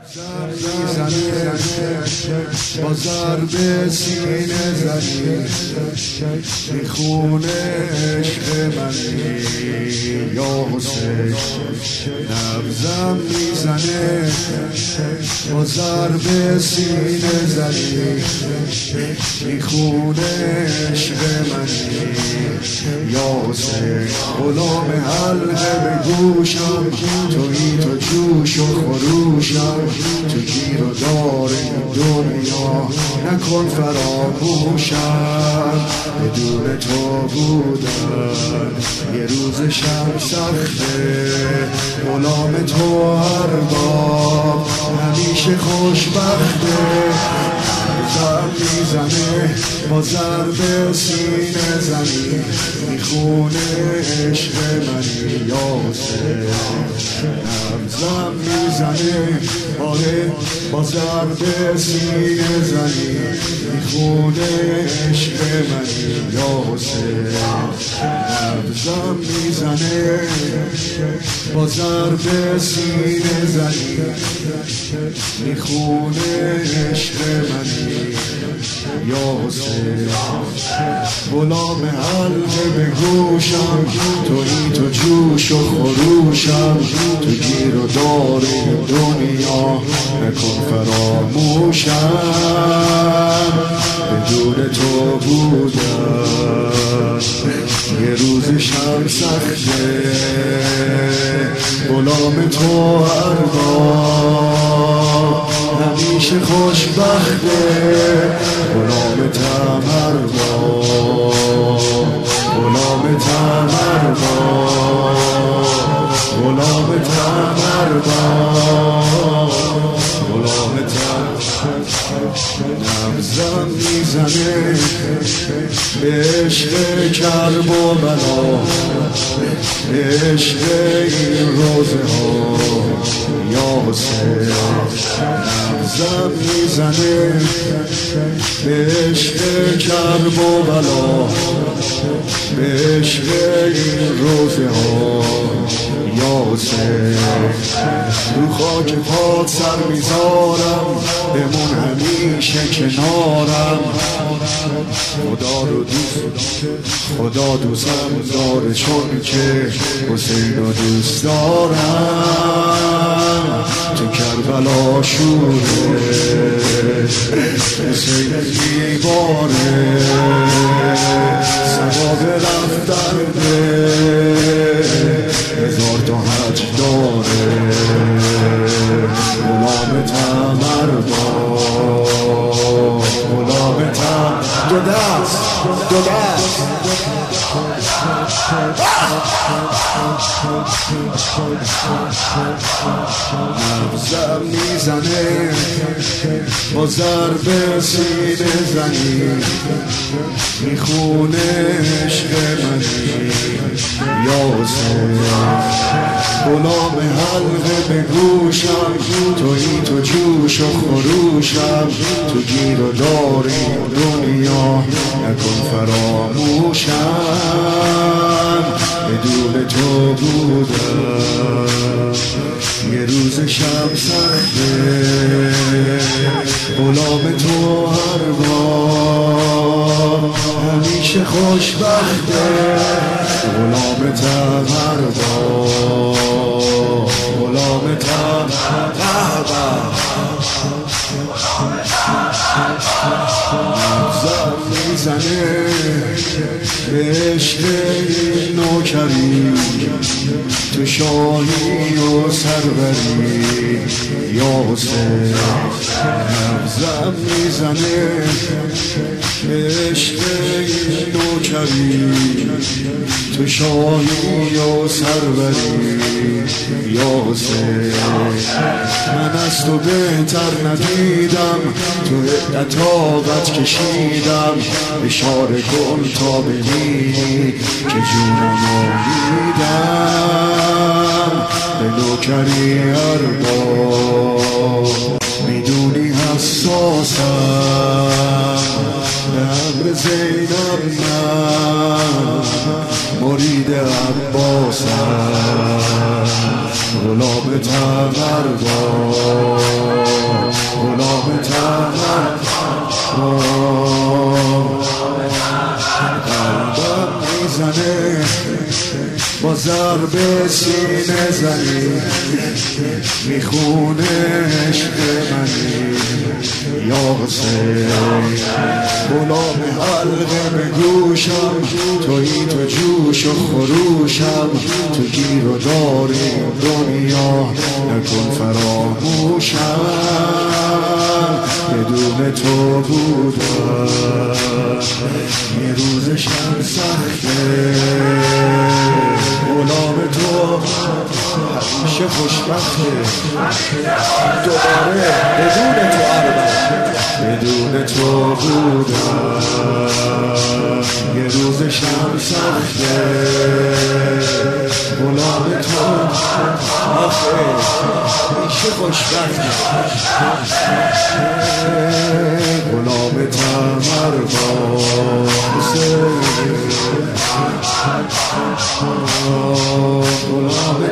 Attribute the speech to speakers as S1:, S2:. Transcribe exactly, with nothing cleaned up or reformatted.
S1: میزنه با ضرب سینه زنی میخونه عشق منی یا حسین. نبضم میزنه با ضرب سینه زنی میخونه عشق منی یا حسین. غلام حلقه به گوشم تویی تو جوش و خروشم تو گیر و دار این دنیا نکن فراموشم. بدون تو بودن یه روز شب سخته غلام تو ارباب همیشه خوشبخته. زم میزنه با ضرب سینه زنی میخونه عشق منی یا حسین. نبضم میزنه آره با ضرب سینه زنی میخونه عشق منی یا حسین. نبضم میزنه با ضرب سینه زنی میخونه عشق منی یا حسین. غلام حلقه به گوشم تویی تو جوش و خروشم تو گیر و دار این دنیا نکن فراموشم. بدون تو بودن یه روز شب سخته غلام تو ارباب همیشه خوشبخته. غلام ارباب غلام ارباب غلام ارباب غلام نبضم میزنه به عشق کرب و بلا به عشق این روزه ها یا حسین. نبضم میزنه به عشق کرب و بلا به عشق این روزه ها یا حسین. رو خاک پات سر میذارم بمون همیشه کنارم. خدا رو دوست خدا دوستم داره چون که حسین رو دوست دارم. تو کربلا شوره حسین دیواره ثواب رفتن به هزار تا حج داره. غلام ارباب غلام دو دست دو دست نبضم میزنه با ضرب سینه زنی میخونه عشق منی یا حسین. غلام حلقه به گوشم تویی تو جوش و خروشم تو گیر و دار این دنیا نکن فراموشم. بدون تو بودم یه روز شب سخته غلام تو ارباب همیشه خوشبخته. غلام ارباب غلام ارباب نبضم میزنه به عشق نوکری تو شاهی و سروری یا حسین. نبضم میزنه به عشق نوکری تو شاهی و سروری یا حسین. من از تو بهتر ندیدم تو عطاقت کشیدم اشاره کن تا ببینی که جونم آمیدم به نوکری ارباب. میدونی حساسم به امر زینب من مرید عباسم. غلام ارباب میخونه عشق منی یا حسین غلام حلقه به گوشم تویی تو جوش و خروشم تو گیر و داری دنیا نکن فراموشم بدون تو بودم یه روزشم سخته غلام تو همیشه خوشبخته دوباره بدون تو اربع بدون تو بودم یه روزشم سخته غلام تو آخه همیشه خوشبخته غلام تمر بازه غلام